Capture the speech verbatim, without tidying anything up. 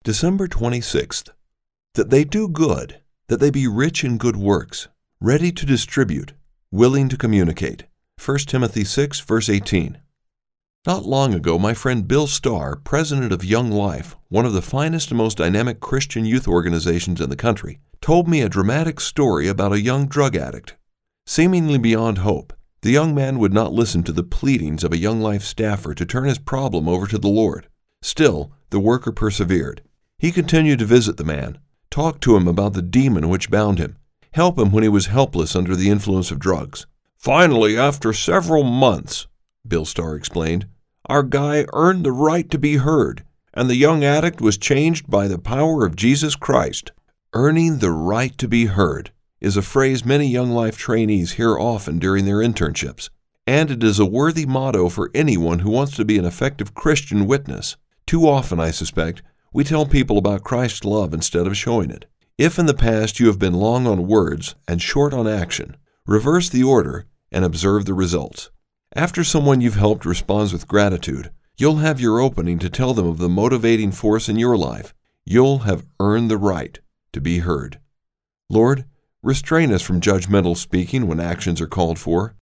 December twenty-sixth. That they do good, that they be rich in good works, ready to distribute, willing to communicate. First Timothy six, verse eighteen. Not long ago, my friend Bill Starr, president of Young Life, one of the finest and most dynamic Christian youth organizations in the country, told me a dramatic story about a young drug addict. Seemingly beyond hope, the young man would not listen to the pleadings of a Young Life staffer to turn his problem over to the Lord. Still, the worker persevered. He continued to visit the man, talk to him about the demon which bound him, help him when he was helpless under the influence of drugs. Finally, after several months, Bill Starr explained, our guy earned the right to be heard, and the young addict was changed by the power of Jesus Christ. Earning the right to be heard is a phrase many Young Life trainees hear often during their internships, and it is a worthy motto for anyone who wants to be an effective Christian witness. Too often, I suspect, we tell people about Christ's love instead of showing it. If in the past you have been long on words and short on action, reverse the order and observe the results. After someone you've helped responds with gratitude, you'll have your opening to tell them of the motivating force in your life. You'll have earned the right to be heard. Lord, restrain us from judgmental speaking when actions are called for.